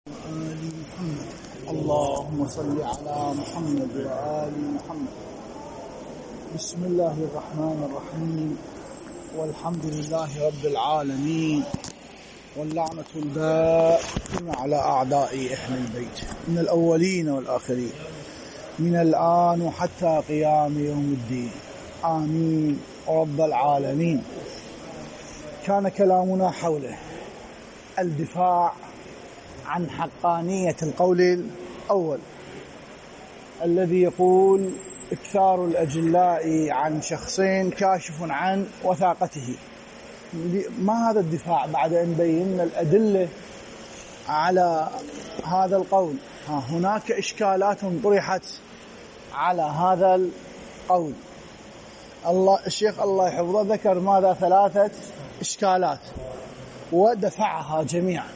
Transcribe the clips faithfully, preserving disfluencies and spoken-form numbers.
آل محمد. اللهم صل على محمد وآل محمد. بسم الله الرحمن الرحيم، والحمد لله رب العالمين، واللعنة الدائمة على أعداء أهل البيت من الأولين والآخرين، من الآن وحتى قيام يوم الدين، آمين رب العالمين. كان كلامنا حول الدفاع عن حقانية القول الأول الذي يقول إكثار الأجلاء عن شخصين كاشف عن وثاقته. ما هذا الدفاع بعد أن بينا الأدلة على هذا القول؟ ها هناك إشكالات طرحت على هذا القول. الله الشيخ الله يحفظه ذكر ماذا؟ ثلاثة إشكالات ودفعها جميعا.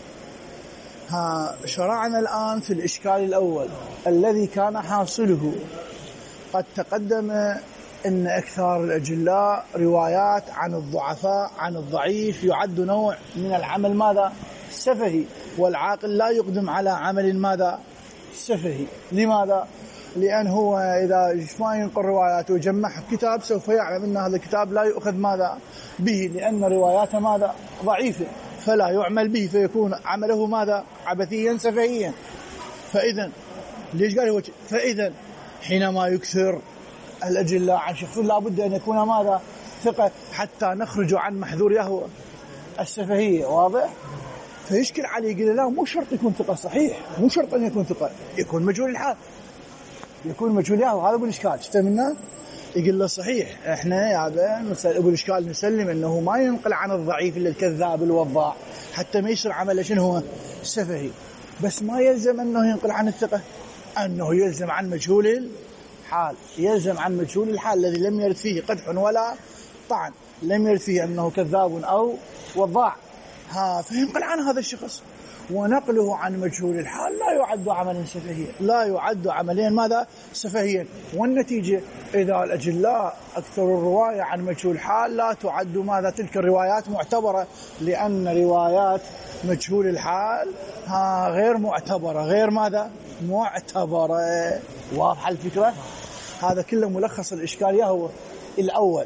ها شرعنا الآن في الإشكال الأول الذي كان حاصله قد تقدم إن أكثر الأجلاء روايات عن الضعفاء عن الضعيف يعد نوع من العمل ماذا؟ سفهي، والعاقل لا يقدم على عمل ماذا؟ سفهي. لماذا؟ لأن هو إذا ما ينقل رواياته ويجمعها في كتاب سوف يعلم أن هذا الكتاب لا يؤخذ ماذا؟ به، لأن رواياته ماذا؟ ضعيفة، فلا يعمل به، فيكون عمله ماذا؟ عبثيا سفهيا. فإذا ليش قال هو فإذا حينما يكثر الأجلاء عن شخص لابد أن يكون ماذا؟ ثقة، حتى نخرج عن محذور يهوى السفهية. واضح؟ فيشكل عليه يقول لا مو شرط يكون ثقة، صحيح مو شرط أن يكون ثقة، يكون مجهول الحال، يكون مجهول يهوى. هذا أبو الإشكال اشتملنا يقول له صحيح احنا هذا أبو الإشكال نسلم أنه ما ينقل عن الضعيف إلا الكذاب الوضاع حتى ما يصير عمله شنو هو؟ سفهي، بس ما يلزم أنه ينقل عن الثقة، أنه يلزم عن مجهول الحال، يلزم عن مجهول الحال الذي لم يرد فيه قدح ولا طعن، لم يرد فيه أنه كذاب أو وضاع، ها فينقل عن هذا الشخص. ونقله عن مجهول الحال لا يعد عملا سفهيا، لا يعد عمليا ماذا؟ سفهيا. والنتيجة إذا الأجلاء أكثر الرواية عن مجهول الحال لا تعد ماذا؟ تلك الروايات معتبرة، لأن روايات مجهول الحال ها غير معتبرة، غير ماذا؟ معتبرة. واضحة الفكرة؟ هذا كله ملخص الإشكال يهو الأول.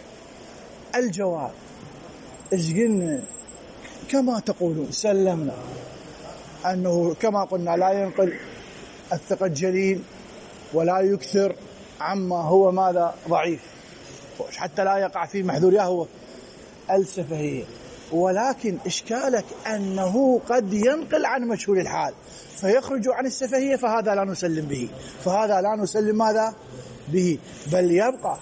الجواب إيش قلنا؟ كما تقولون سلمنا أنه كما قلنا لا ينقل الثقة الجليل ولا يكثر عما هو ماذا؟ ضعيف، حتى لا يقع في محذور يهوى السفهية. ولكن إشكالك أنه قد ينقل عن مجهول الحال فيخرج عن السفهية، فهذا لا نسلم به، فهذا لا نسلم ماذا؟ به، بل يبقى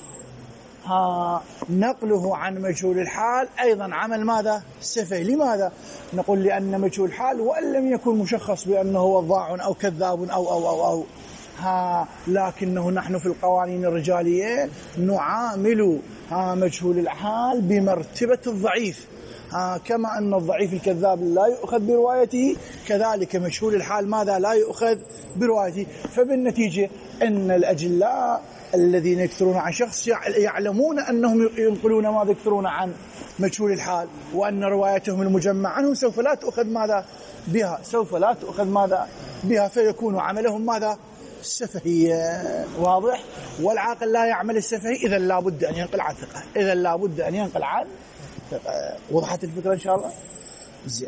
ها نقله عن مجهول الحال أيضا عمل ماذا؟ سفهي. لماذا؟ نقول لأن مجهول الحال وإن لم يكن مشخص بأنه وضاع أو كذاب أو أو أو, أو ها لكنه نحن في القوانين الرجالية نعامل ها مجهول الحال بمرتبة الضعيف، ها كما أن الضعيف الكذاب لا يؤخذ بروايته كذلك مجهول الحال ماذا؟ لا يؤخذ بروايته. فبالنتيجة أن الأجلاء الذين يكثرون عن شخص يعلمون أنهم ينقلون ماذا؟ يكثرون عن مجهول الحال، وأن روايتهم المجمع عنهم سوف لا تؤخذ ماذا؟ بها، سوف لا تؤخذ ماذا؟ بها، فيكون عملهم ماذا؟ سفهية. واضح؟ والعاقل لا يعمل السفهي، إذا لابد أن ينقل عن ثقة، إذا لابد أن ينقل عن ثقة. وضحت الفكرة إن شاء الله؟ زين.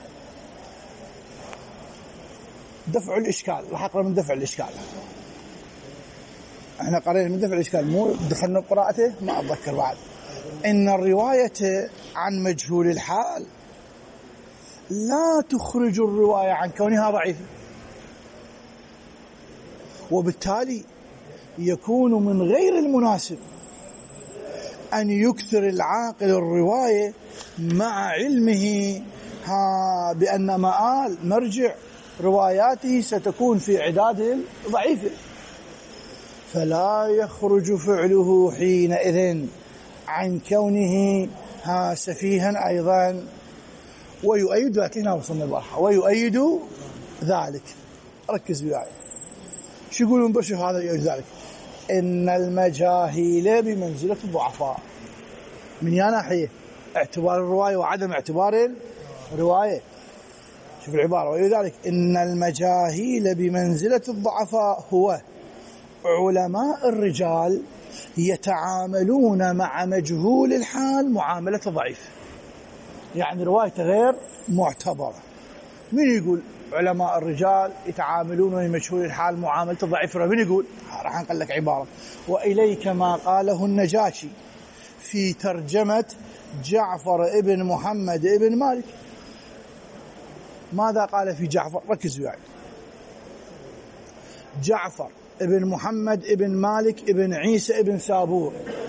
دفع الإشكال، راح أقرأ من دفع الإشكال. احنا قرينا من دفع الإشكال، مو دخلنا بقراءته ما أتذكر بعد. إن الرواية عن مجهول الحال لا تخرج الرواية عن كونها ضعيفة، وبالتالي يكون من غير المناسب أن يكثر العاقل الرواية مع علمه ها بأن مآل مرجع رواياته ستكون في عداد ضعيفة، فلا يخرج فعله حينئذ عن كونه ها سفيها أيضا. ويؤيد ذلك، هنا وصلنا البارحة، ويؤيد ذلك، ركز بياي شو يقولون برشو هذا يؤيد ذلك؟ إن المجاهيل بمنزلة الضعفاء من يا ناحية؟ اعتبار الرواية وعدم اعتبار الرواية. شوف العبارة، ولذلك إن المجاهيل بمنزلة الضعفاء هو علماء الرجال يتعاملون مع مجهول الحال معاملة ضعيف، يعني روايته غير معتبرة. من يقول علماء الرجال يتعاملون بمجهول الحال معاملة ضعيف؟ من يقول؟ راح نقول لك عبارة: وإليك ما قاله النجاشي في ترجمة جعفر ابن محمد ابن مالك. ماذا قال في جعفر؟ ركزوا يعني. جعفر ابن محمد ابن مالك ابن عيسى ابن سابور،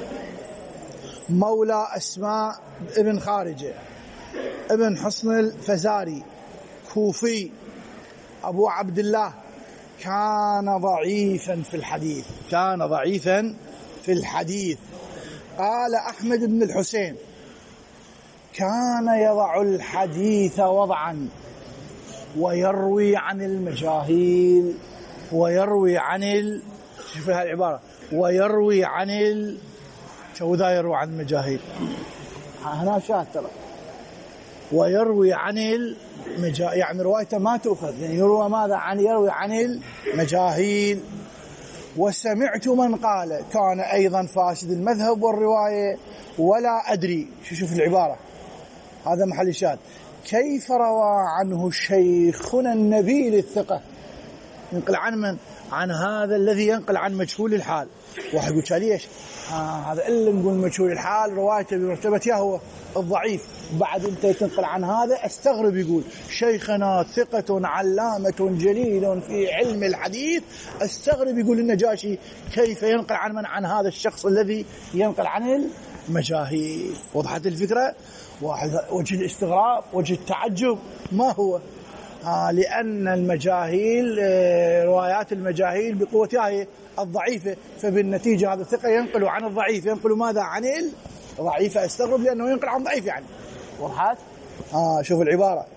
مولى أسماء ابن خارجة ابن حصن الفزاري، كوفي، أبو عبد الله، كان ضعيفا في الحديث، كان ضعيفا في الحديث. قال أحمد بن الحسين: كان يضع الحديث وضعا ويروي عن المجاهيل، ويروي عن ال... شوف هذه العبارة: ويروي عن ال... شو ذا يروي عن المجاهيل؟ هنا شاهد ترى. ويروي عن المجا... يعني روايته ما تؤخذ، يعني يروى ماذا؟ عن يروي عن المجاهيل. وسمعت من قال كان أيضا فاسد المذهب والرواية ولا أدري. شو شوف العبارة، هذا محل الشاهد: كيف روى عنه شيخنا النبيل الثقة. ينقل عن من؟ عن هذا الذي ينقل عن مجهول الحال. واحد يقول ليش آه هذا إلا نقول مجهول الحال روايته بمرتبة هو الضعيف، بعد انت تنقل عن هذا استغرب. يقول شيخنا ثقة علامة جليل في علم الحديث، استغرب. يقول النجاشي كيف ينقل عن من؟ عن هذا الشخص الذي ينقل عن المجاهيل. وضحت الفكرة؟ واحد وجه الاستغراب، وجه التعجب ما هو؟ آه لأن المجاهيل آه روايات المجاهيل بقوتها الضعيفة، فبالنتيجة هذا الثقة ينقل عن الضعيف. ينقل ماذا؟ عن الضعيف. استغرب لأنه ينقل عن ضعيف يعني. وضحت؟ آه شوف العبارة: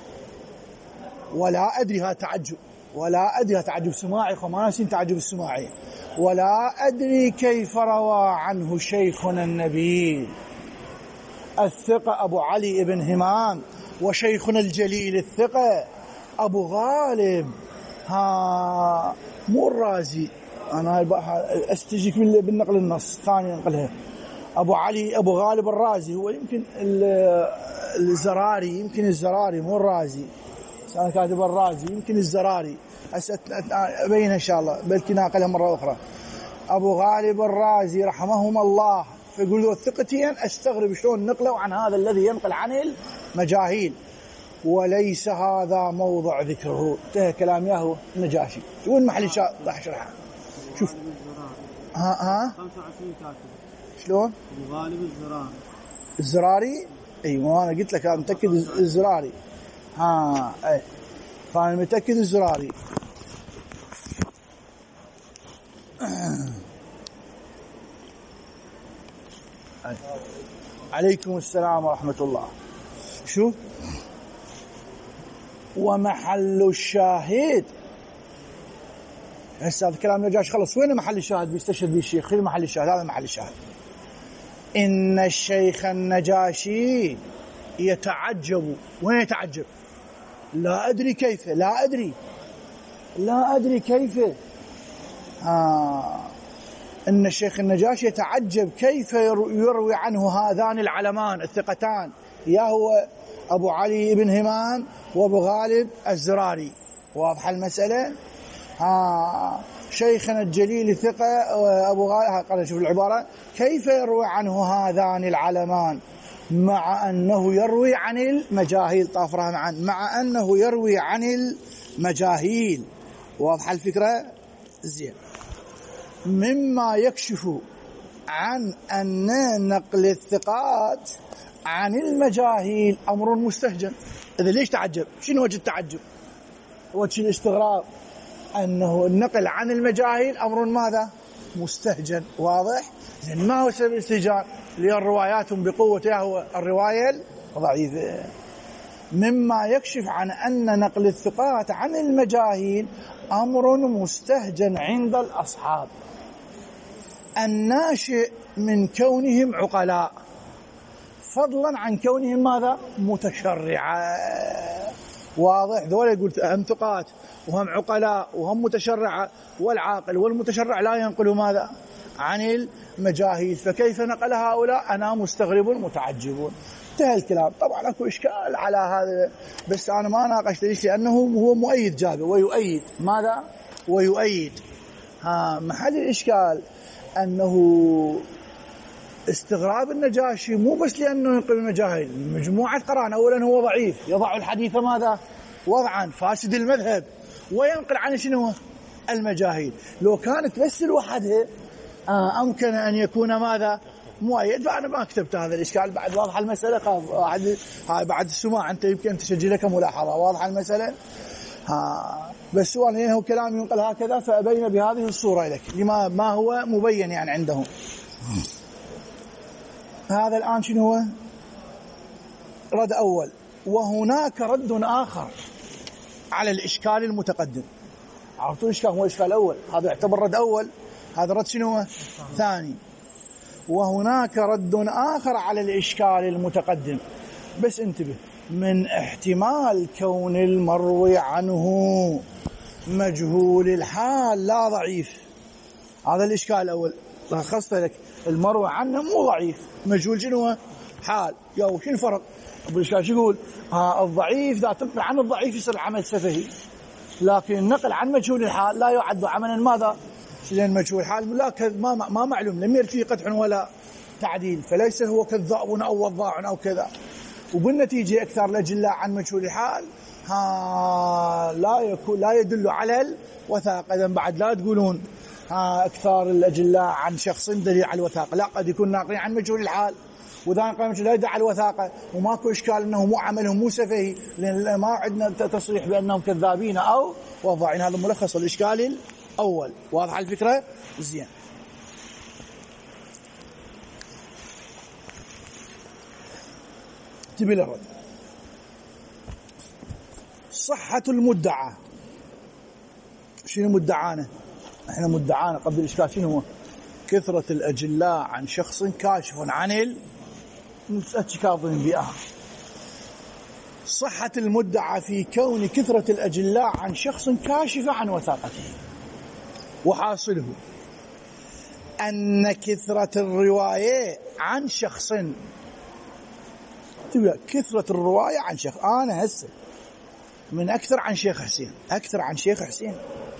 ولا أدري، هذا تعجب، ولا أدري، هذا تعجب سماعي، ما نسين تعجب السماعي. ولا أدري كيف روى عنه شيخنا النبيل الثقة أبو علي بن همام، وشيخنا الجليل الثقة أبو غالب، ها مو الرازي، أنا أستجيك بالنقل النص ثاني نقلها. أبو علي أبو غالب الرازي، هو يمكن الزراري، يمكن الزراري مو الرازي، أنا كاتب الرازي، يمكن الزراري، أبينها إن شاء الله بلكي ناقلها مرة أخرى. أبو غالب الرازي رحمهم الله. فيقول له الثقتين، استغرب شلون نقلوا عن هذا الذي ينقل عن المجاهيل، وليس هذا موضع ذكره. انتهى كلام ياهو النجاشي. وين محل شاء راح اشرحها؟ شوف ها ها خمسة وعشرين كاتب. شلون؟ ابو غالب الزراري. الزراري؟ اي ما انا قلت لك انا متاكد الزراري. ها اي فانا متاكد الزراري. عليكم السلام ورحمة الله. شوف، ومحل الشاهد هسه هذا كلام نجاش خلص. وين محل الشاهد بيستشهد به الشيخ؟ خلي محل الشاهد، هذا محل الشاهد. إن الشيخ النجاشي يتعجب. وين يتعجب؟ لا أدري كيف، لا أدري لا أدري كيف آه إن الشيخ النجاشي يتعجب كيف يروي عنه هذان العلمان الثقتان، يا هو أبو علي بن همام وأبو غالب الزراري. واضح المسألة؟ ها شيخنا الجليل ثقة أبو غالب. قال شوف العبارة: كيف يروي عنه هذان العلمان مع أنه يروي عن المجاهيل. طافرها معا، مع أنه يروي عن المجاهيل. واضح الفكرة؟ زين. مما يكشف عن أن نقل الثقات عن المجاهيل أمر مستهجن. إذا ليش تعجب؟ شنو وجه التعجب؟ وجه الاستغراب أنه النقل عن المجاهيل أمر ماذا؟ مستهجن. واضح؟ لأن ما هو سبب الاستهجان؟ لأن رواياتهم بقوة هو الرواية ضعيفة. مما يكشف عن أن نقل الثقات عن المجاهيل أمر مستهجن عند الأصحاب، الناشئ من كونهم عقلاء، فضلا عن كونهم ماذا؟ متشرعا. واضح؟ ذولا قلت هم ثقات وهم عقلاء وهم متشرعة، والعاقل والمتشرع لا ينقل ماذا؟ عن المجاهيل، فكيف نقل هؤلاء؟ أنا مستغرب متعجب. انتهى الكلام. طبعا اكو اشكال على هذا، بس انا ما ناقشت ليش، لانه هو مؤيد جابر ويؤيد ماذا؟ ويؤيد. ها محل الاشكال انه استغراب النجاشي مو بس لانه ينقل المجاهيل، مجموعه قران. اولا هو ضعيف، يضع الحديث ماذا؟ وضعا فاسد المذهب، وينقل عن شنو؟ المجاهيل. لو كانت بس لوحدها آه امكن ان يكون ماذا؟ مؤيد. فأنا ما كتبت هذا الإشكال. بعد واضحة المسألة. بعد هاي بعد السماع أنت يمكن تسجل لك ملاحظة. واضحة المسألة. ها بس هو لأنه كلام ينقل هكذا فأبين بهذه الصورة لك لما ما هو مبين يعني عندهم. هذا الآن شنو هو؟ رد أول. وهناك رد آخر على الإشكال المتقدم. عرفتوا الإشكال؟ هو الإشكال الأول، هذا يعتبر رد أول. هذا رد شنو هو؟ ثاني. وهناك رد آخر على الإشكال المتقدم، بس انتبه، من احتمال كون المروي عنه مجهول الحال لا ضعيف. هذا الإشكال الأول لخصت لك. المروي عنه مو ضعيف، مجهول شنو حال. يا شو الفرق؟ بالإشكال شو يقول؟ آه الضعيف ذا تنقل عن الضعيف يصير عمل سفهي، لكن النقل عن مجهول الحال لا يعد عملا ماذا؟ لأن مجهول الحال لا ما ما معلوم، لم يرد فيه قدح ولا تعديل، فليس هو كذاب أو وضاع أو كذا. وبالنتيجة أكثر الأجلاء عن مجهول الحال ها لا يكون لا يدل على الوثاقة. إذن بعد لا تقولون ها أكثر الأجلاء عن شخص دليل على الوثاقة، لا، قد يكون ناقلين عن مجهول الحال وذا نقل لا يدل على الوثاقة، وماكو إشكال أنه مو عملهم مو سفهي، لأن ما عندنا تصريح بأنهم كذابين أو وضاعين. هذا ملخص الإشكال الأول. واضح الفكرة؟ زين. تبي الرد. صحة المدعى. شنو مدعانا؟ احنا مدعانا قبل الإشكال شنو هو؟ كثرة الأجلاء عن شخص كاشف عن الكاظم بها. صحة المدعى في كون كثرة الأجلاء عن شخص كاشف عن وثاقته، وحاصله أن كثرة الرواية عن شخص، تبقى كثرة الرواية عن شخص. أنا هسه من أكثر عن شيخ حسين، أكثر عن شيخ حسين،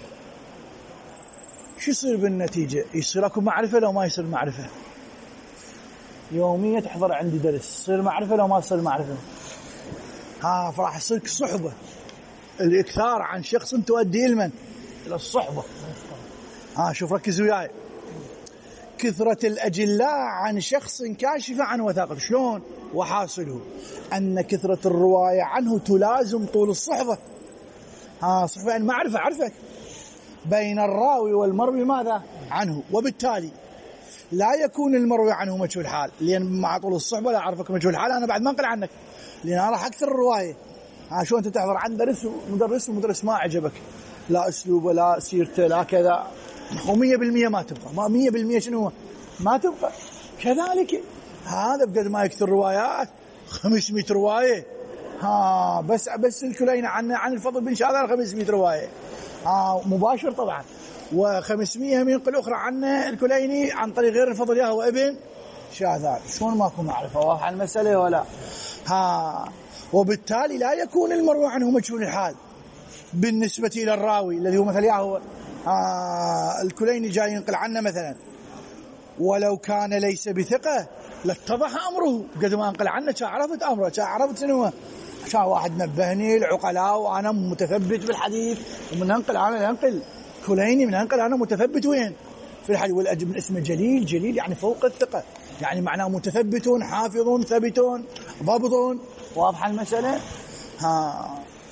شو يصير بالنتيجة؟ يصير أكو معرفة لو ما يصير معرفة؟ يوميا تحضر عندي درس، يصير معرفة لو ما يصير معرفة؟ ها فراح يصير صحبة. الإكثار عن شخص تؤدي إلى من؟ إلى الصحبة. ها شوف ركز وياي. كثرة الأجلاء عن شخص كاشف عن وثاقته، شلون؟ وحاصله أن كثرة الرواية عنه تلازم طول الصحبة. ها صحبة يعني معرفة، عرفك بين الراوي والمروي ماذا عنه، وبالتالي لا يكون المروي عنه مجهول حال، لأن مع طول الصحبة لا أعرفك مجهول حال، أنا بعد ما أنقل عنك لأن أنا راح أكثر الرواية. ها شو أنت تحضر عن درس ومدرس ومدرس ما عجبك، لا أسلوبه لا سيرته لا كذا، ومية بالمية ما تبقى، ما مية بالمية شنو ما تبقى. كذلك هذا بقدر ما يكثر روايات، خمسمائة رواية. ها بس بس الكليني عن عن الفضل بن شاذان خمسمائة رواية، ها مباشر طبعا، وخمسمائة من ينقل أخرى عن الكليني عن طريق غير الفضل ياهو ابن شاذان. شلون ماكو معرفة؟ واضحة المسألة ولا؟ ها وبالتالي لا يكون المروي عنه مجهول الحال بالنسبة إلى الراوي الذي هو مثلا ياهو ها الكليني جاي ينقل عنه مثلا، ولو كان ليس بثقة لاتضح أمره، قد ما انقل عنه عرفت أمره، عرفت شنو عشان واحد نبهني العقلاء وأنا متثبت بالحديث، ومن أنقل أنا أنقل كليني من أنقل أنا متثبت وين في الحديث، والأجب من اسمه جليل، جليل يعني فوق الثقة، يعني معناه متثبت حافظ ثبت ضبط. واضحة المسألة؟ ها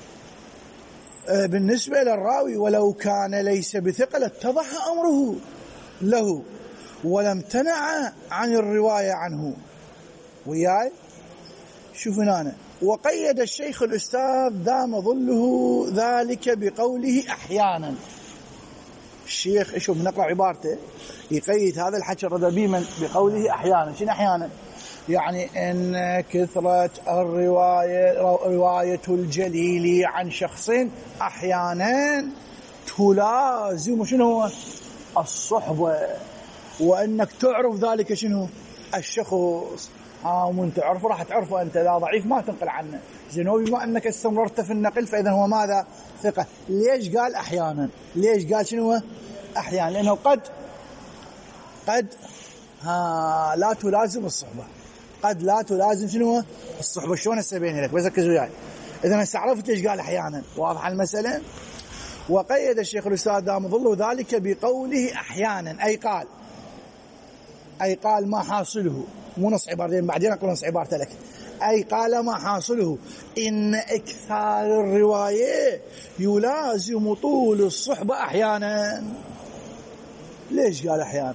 بالنسبة للراوي ولو كان ليس بثقة لاتضح أمره له ولم امتنع عن الرواية عنه. وياي شوف هنا، وقيد الشيخ الأستاذ دام ظله ذلك بقوله أحيانا. الشيخ شوف نقرأ عبارته، يقيد هذا الحكي الردبي من بقوله أحيانا. شنو أحيانا؟ يعني إن كثرة الرواية رواية الجليل عن شخص أحيانا تلازم شنو الصحبة، وأنك تعرف ذلك شنو الشخص. ها ومن تعرفه راح تعرفه أنت، لا ضعيف ما تنقل عنه. زين بما أنك استمررت في النقل فإذا هو ماذا؟ ثقة. ليش قال أحيانا؟ ليش قال شنو أحيانا؟ لأنه قد قد ها لا تلازم الصحبة، قد لا تلازم شنو الصحبة. شلون أسبينها لك؟ بس ركزوا وياي. إذا استعرفت ليش قال أحيانا، واضح المسألة. وقيد الشيخ الأستاذ دام ظله ذلك بقوله أحيانا، أي قال أي قال ما حاصله، مو نص عبارتين بعدين أقول نص عبارة لك. أي قال ما حاصله إن إكثار الرواية يلازم طول الصحبة أحيانا. ليش قال أحيانا؟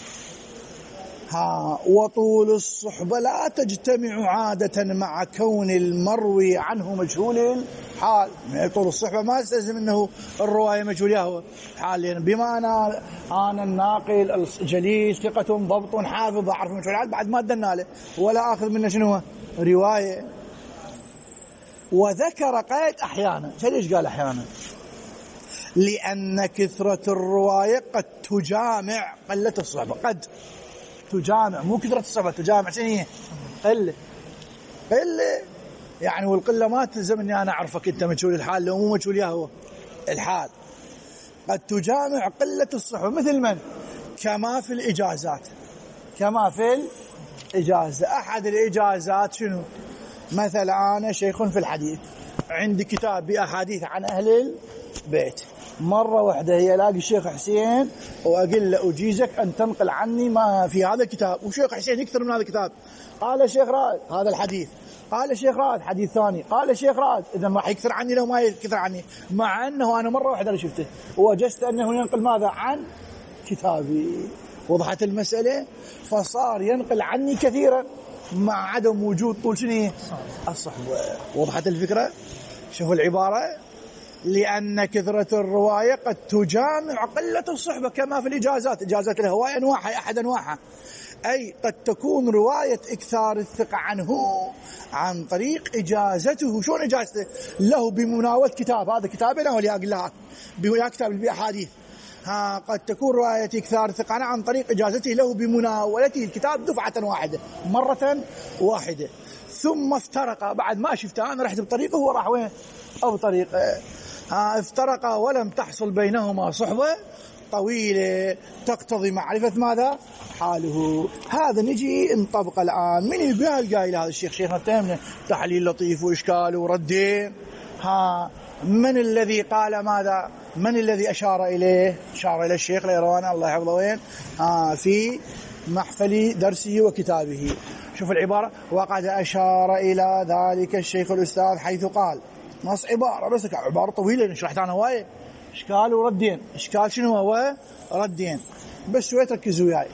ها وطول الصحبة لا تجتمع عادة مع كون المروي عنه مجهول الحال. طول الصحبة ما يستلزم أنه الرواية مجهول هو حال، لأن بما أنا أنا الناقل الجليل ثقة ضبط حافظ أعرف مجهول الحال بعد ما أدنا له ولا أخذ منه شنو رواية. وذكر قيد أحيانا. ليش قال أحيانا؟ لأن كثرة الرواية قد تجامع قلة الصحبة. قد تجامع، مو كثرة الصحبة، تجامع شنو هي؟ قلة. قلة يعني، والقلة ما تلزم اني انا اعرفك انت مجهول الحال لو مو مجهول هو الحال. قد تجامع قلة الصحبة. مثل من؟ كما في الإجازات. كما في الإجازة. أحد الإجازات شنو؟ مثلا أنا شيخ في الحديث، عندي كتاب بأحاديث عن أهل البيت، مرة واحدة هي لاقي الشيخ حسين وأقول له أجيزك أن تنقل عني ما في هذا الكتاب، وشيخ حسين يكثر من هذا الكتاب. قال الشيخ رائد هذا الحديث، قال الشيخ رائد حديث ثاني، قال الشيخ رائد، إذا ما يكثر عني لو ما يكثر عني، مع أنه أنا مرة واحدة اللي شفته ووجدت أنه ينقل ماذا؟ عن كتابي. وضحت المسألة؟ فصار ينقل عني كثيرا مع عدم وجود طول شنو الصحبة. وضحت الفكرة؟ شوفوا العبارة. لأن كثرة الرواية قد تجامع قلة الصحبة كما في الإجازات. إجازات الهواية أنواعها، أحد أنواعها، أي قد تكون رواية إكثار الثقة عنه عن طريق إجازته. شلون إجازته؟ له بمناولة كتاب، هذا كتابه له اللي أقول لها بولا كتاب بأحاديث. ها قد تكون رواية إكثار الثقة عنه عن طريق إجازته له بمناولته الكتاب دفعة واحدة مرة واحدة، ثم افترق. بعد ما شفته أنا رحت بطريقه هو راح وين أو طريقه. ها افترقا ولم تحصل بينهما صحبة طويلة تقتضي معرفة ماذا؟ حاله. هذا نجي نطبق الآن. من يقول القائل هذا الشيخ؟ شيخنا اتهمنا تحليل لطيف وإشكال وردين. ها من الذي قال ماذا؟ من الذي أشار إليه؟ أشار إلى الشيخ الإيرواني الله يحفظه وين؟ آه في محفل درسه وكتابه. شوف العبارة. وقد أشار إلى ذلك الشيخ الأستاذ حيث قال، نص عبارة بس عبارة طويلة نشرحت عنها وايد، إشكال وردين. إشكال شنو هو؟ ردين بس شوية تركزوا وياي.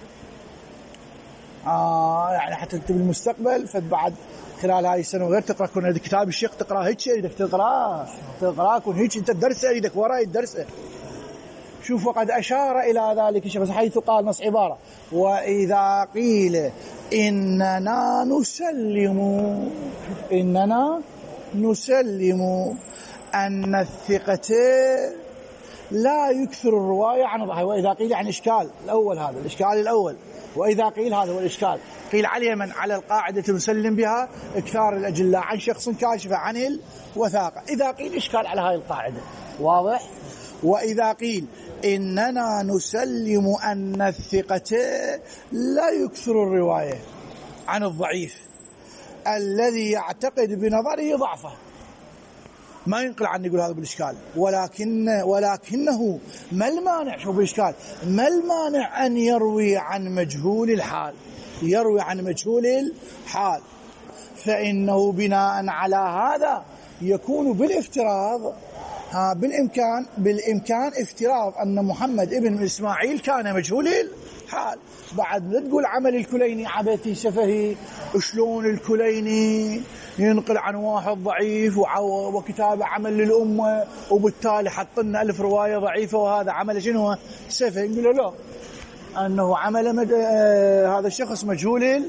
آه يعني حتى تكتب المستقبل فبعد خلال هاي السنة وغير تقرأ كون كتاب الشيخ تقرأ هيك شيء بدك تقرأ تقرأ كون هيك أنت الدرس أريدك وراي الدرس. شوف وقد أشار إلى ذلك الشيخ حيث قال، نص عبارة. وإذا قيل إننا نسلم إننا نسلم أن الثقة لا يكثر الرواية عن الضحية. وإذا قيل عن إشكال الأول، هذا الإشكال الأول. وإذا قيل هذا هو الإشكال. قيل على من على القاعدة نسلم بها إكثار الأجلاء عن شخص كاشف عن الوثاقة. إذا قيل إشكال على هاي القاعدة واضح. وإذا قيل إننا نسلم أن الثقة لا يكثر الرواية عن الضعيف الذي يعتقد بنظره ضعفه، ما ينقل عنه يقول هذا بالإشكال. ولكن ولكنه ما المانع؟ شوف بالإشكال ما المانع أن يروي عن مجهول الحال، يروي عن مجهول الحال، فإنه بناء على هذا يكون بالافتراض ها بالإمكان بالإمكان افتراض أن محمد ابن إسماعيل كان مجهول الحال. بعد لا تقول عمل الكليني عبثي سفهي، شلون الكليني ينقل عن واحد ضعيف وكتابه عمل للأمة وبالتالي حط لنا ألف رواية ضعيفة وهذا عمل شنو سفهي. نقول له لا، أنه عمل مد... آه هذا الشخص مجهول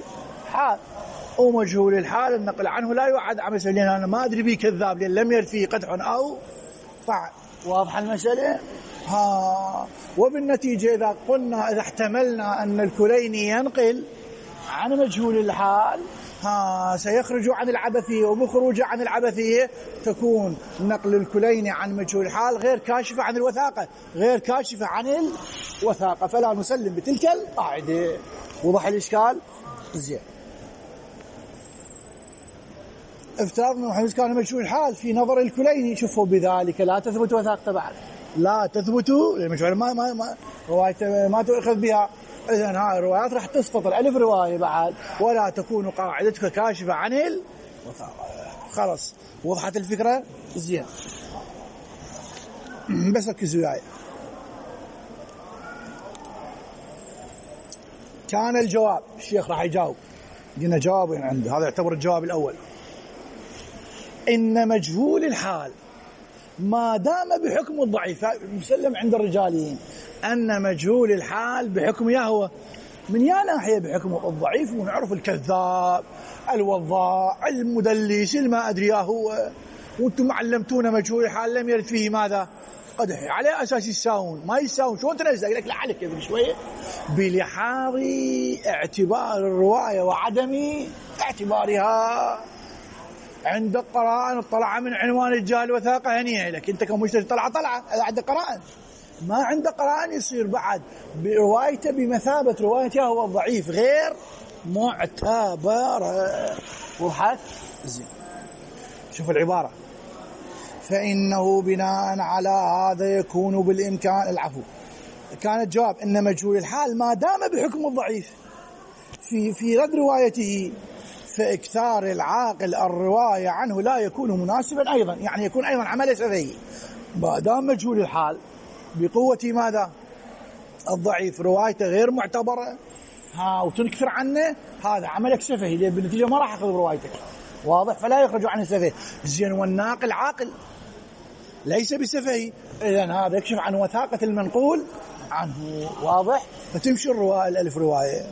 حال، ومجهول الحال النقل عنه لا يعد عن مسألة، لأن أنا ما أدري به كذاب لأن لم يرد فيه قدح أو طعن. واضح المسألة؟ ها. وبالنتيجة إذا قلنا إذا احتملنا أن الكليني ينقل عن مجهول الحال ها سيخرج عن العبثية، وبخروجه عن العبثية تكون نقل الكليني عن مجهول الحال غير كاشفة عن الوثاقة، غير كاشفة عن الوثاقة، فلا نسلم بتلك القاعدة. وضح الإشكال؟ زين. افترضنا أنه حديث كان مجهول الحال في نظر الكليني، شوفوا بذلك لا تثبت وثاقته بعد، لا تثبت المجهول ما ما ما روايته ما تؤخذ بها، إذن هاي الروايات راح تسقط الألف رواية بعد، ولا تكون قاعدتك كاشفة عن الوثاقة. خلاص وضحت الفكرة؟ زين. بس ركزوا وياي. كان الجواب الشيخ راح يجاوب، قلنا جوابين عنده، هذا يعتبر الجواب الأول. إن مجهول الحال ما دام بحكم الضعيف، مسلم عند الرجاليين أن مجهول الحال بحكم يا هو من يا ناحية بحكم الضعيف، ونعرف الكذاب الوضاع المدلس ما أدري يا هو، وانتم علمتونا مجهول الحال لم يرد فيه ماذا قدح، على أساس يساون ما يساون شلون تنزل لك لا عليك قبل شوية بلحاظ اعتبار الرواية وعدم اعتبارها عند القرائن. اطلع من عنوان الجهل وثاقة هنيئة لك، انت كمشتري طلع طلعة عند قرائن، ما عند قرائن يصير بعد بروايته بمثابة روايته هو الضعيف غير معتبرة. وضحت؟ زين. شوف العبارة، فإنه بناء على هذا يكون بالإمكان العفو. كان الجواب إن مجهول الحال ما دام بحكم الضعيف في في رد روايته، فإكثار العاقل الرواية عنه لا يكون مناسبا أيضا، يعني يكون أيضا عمل سفهي ما دام مجهول الحال بقوة ماذا الضعيف روايته غير معتبرة ها وتنكثر عنه، هذا عملك سفهي لأن بالنتيجة ما راح أخذ روايتك. واضح؟ فلا يخرج عن السفه. زين. والناقل عاقل ليس بسفهي، إذن هذا يكشف عن وثاقة المنقول عنه. واضح؟ فتمشي الرواية الألف رواية.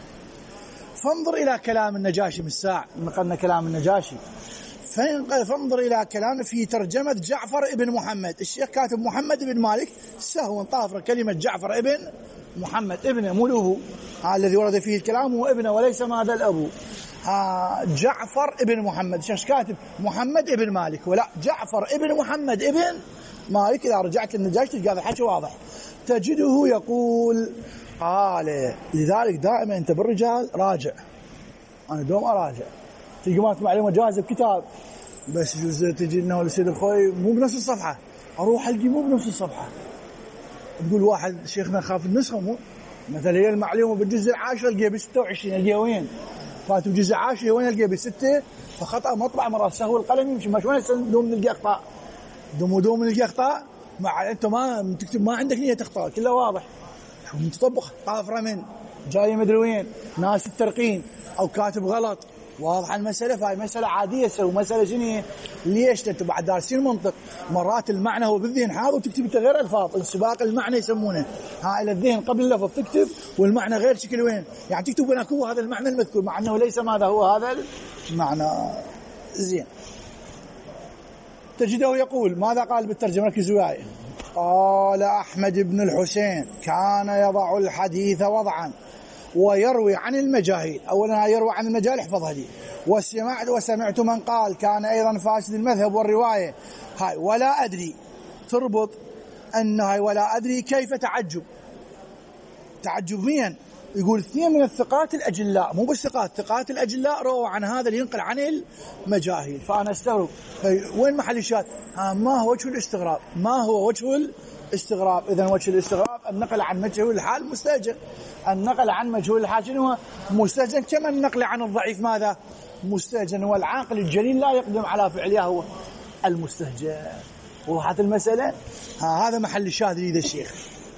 فانظر إلى كلام النجاشي من الساعة، نقلنا كلام النجاشي، فانظر إلى كلام في ترجمة جعفر ابن محمد. الشيخ كاتب محمد ابن مالك سهوا طافر كلمة جعفر ابن محمد، ابن ملوه الذي ورد فيه الكلام هو ابن وليس ماذا الأبو. ها جعفر ابن محمد، الشيخ كاتب محمد ابن مالك، ولا جعفر ابن محمد ابن مالك. إذا رجعت للنجاشي تلقى هذا الحكي واضح، تجده يقول قال. لذلك دائما أنت بالرجال راجع، أنا دوم أراجع، تلقى ما معلومة جاهزة بكتاب بس جزء تجي لنا ولسيد الخوي مو بنفس الصفحة، أروح ألقي مو بنفس الصفحة، تقول واحد شيخنا خاف النسخة، مو مثلا هي المعلومة بالجزء العاشر ألقيها بستة وعشرين، ألقيها وين؟ فاتوا جزء عاشر وين ألقيها بستة، فخطأ مطبع مرة سهو القلم يمشي ما شلون دوم نلقى أخطاء، دوم دوم نلقى أخطاء، مع أنت ما تكتب ما عندك نية تخطأ كله واضح. شو متطبخ طافرة من جاي مدري وين، ناس الترقين أو كاتب غلط. واضح المسألة؟ فهي مسألة عادية سوي مسألة شنو؟ ليش أنتم بعد دارسين منطق، مرات المعنى هو بالذهن حاضر وتكتب غير الفاظ، انسباق المعنى يسمونه، ها إلى الذهن قبل اللفظ تكتب والمعنى غير شكل وين، يعني تكتب هناك هو هذا المعنى المذكور مع أنه ليس ماذا هو هذا المعنى. زين. تجده يقول ماذا قال بالترجمة؟ ركزوا وياي. قال أحمد بن الحسين كان يضع الحديث وضعا ويروي عن المجاهيل. أولا يروي عن المجاهيل احفظها لي. وسمعت وسمعت من قال كان أيضا فاسد المذهب والرواية. هاي ولا أدري تربط أن هاي ولا أدري كيف تعجب تعجبيا. يقول اثنين من الثقات الأجلاء، مو بالثقات، ثقات الأجلاء رووا عن هذا اللي ينقل عن المجاهيل. فأنا استغرب وين محل الشاهد؟ ها ما هو وجه الاستغراب؟ ما هو وجه الاستغراب؟ إذن وجه الاستغراب النقل عن مجهول الحال مستهجن، النقل عن مجهول الحال شنو هو؟ مستهجن، كما النقل عن الضعيف ماذا؟ مستهجن. والعاقل الجليل لا يقدم على فعلها هو المستهجن. وضحت المسألة؟ ها هذا محل الشاهد لذا الشيخ.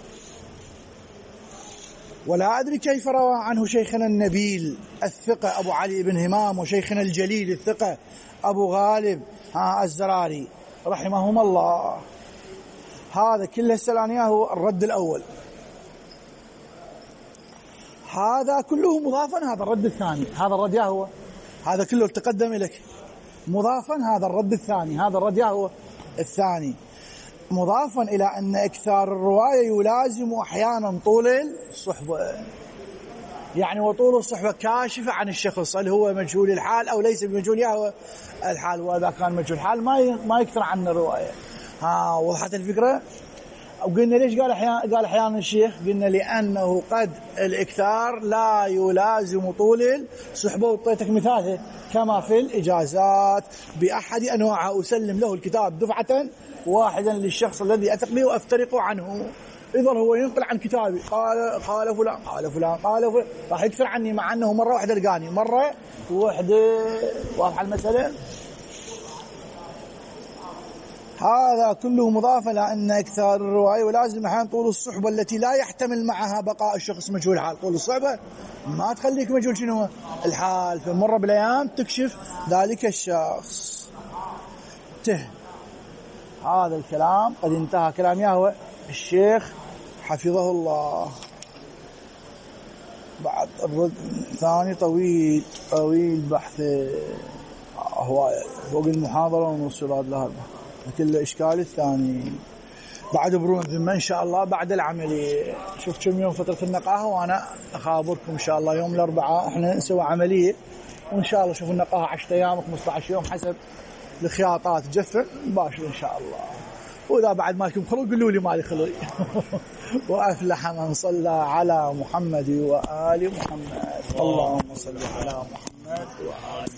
ولا أدري كيف روى عنه شيخنا النبيل الثقة أبو علي بن همام وشيخنا الجليل الثقة أبو غالب الزراري رحمهم الله. هذا كله السلانية هو الرد الأول. هذا كله مضافا، هذا الرد الثاني، هذا الرد يا هو هذا كله تقدم لك مضافا، هذا الرد الثاني، هذا الرد يا هو الثاني مضافا إلى أن إكثار الرواية يلازم أحيانا طول الصحبة، يعني وطول الصحبة كاشفة عن الشخص، هل هو مجهول الحال أو ليس بمجهول يا هو الحال، وإذا كان مجهول الحال ما ما يكثر عن الرواية. ها وضحت الفكرة؟ وقلنا ليش قال أحيانا قال أحيانا الشيخ؟ قلنا لأنه قد الإكثار لا يلازم طول الصحبة، وطيتك مثاله كما في الإجازات بأحد أنواعها، أسلم له الكتاب دفعة واحدا للشخص الذي أثق به وأفترق عنه. إذا هو ينقل عن كتابي قال قال فلان قال فلان قال فلان، راح يكثر عني مع أنه مرة واحدة لقاني مرة واحدة. واضحة المسألة؟ هذا كله مضاف لأن إكثار الرواية ولازم أحيانا طول الصحبة التي لا يحتمل معها بقاء الشخص مجهول الحال. طول الصحبة ما تخليك مجهول شنو الحال، فمرة بالأيام تكشف ذلك الشخص. ته هذا الكلام قد انتهى كلام ياهو الشيخ حفظه الله. بعد الرد الثاني طويل طويل بحث هواية فوق المحاضرة ونص بعد لها لكن الإشكال الثاني بعد برون ذمة إن شاء الله بعد العملية. شوف كم يوم فترة النقاهة وأنا أخابركم إن شاء الله يوم الأربعاء إحنا نسوي عملية، وإن شاء الله شوف النقاهة عشرة أيام خمسة عشر يوم حسب الخياطات جفن باشر إن شاء الله. وإذا بعد ما لكم خلق قولوا لي مالي خلق. وأفلح من صلى على محمد وآل محمد. اللهم صل على محمد وآل